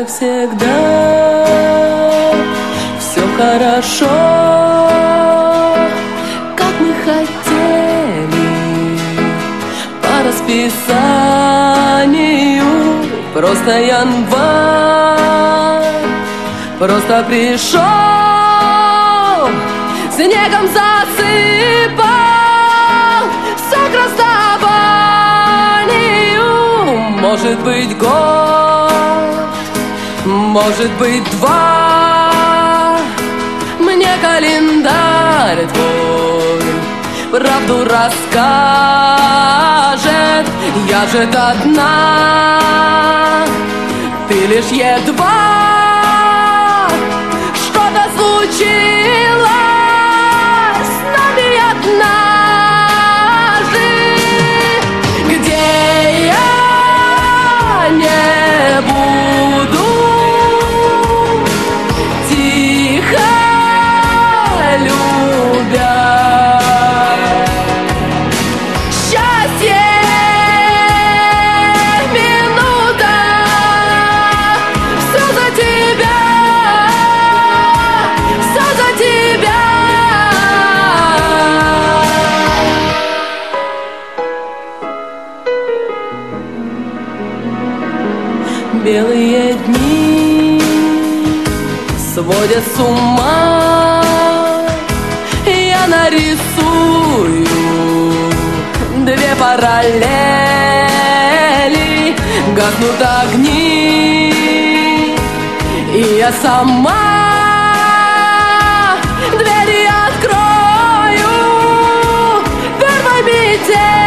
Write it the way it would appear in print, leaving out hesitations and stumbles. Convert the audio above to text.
как всегда, все хорошо, как мы хотели, по расписанию. Просто январь, просто пришел, снегом засыпал все к расставанию. Может быть год, может быть два, мне календарь твой правду расскажет. Я же одна, ты лишь едва. Что-то случилось с нами однажды, где я не буду тихо любя. Счастье минута, все за тебя, все за тебя. Белые дни сводят с ума, я нарисую две параллели, гаснут огни, и я сама двери открою первой метели.